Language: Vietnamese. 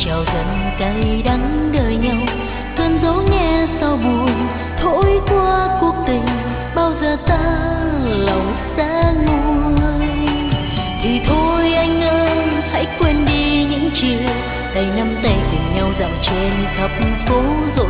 trào dần cay đắng đời nhau. Cơn gió nghe sao buồn thổi qua cuộc tình, bao giờ ta lòng sẽ nguôi. Thì thôi anh ơi, hãy quên đi những chiều tay nắm tay cùng nhau dạo trên khắp phố rộn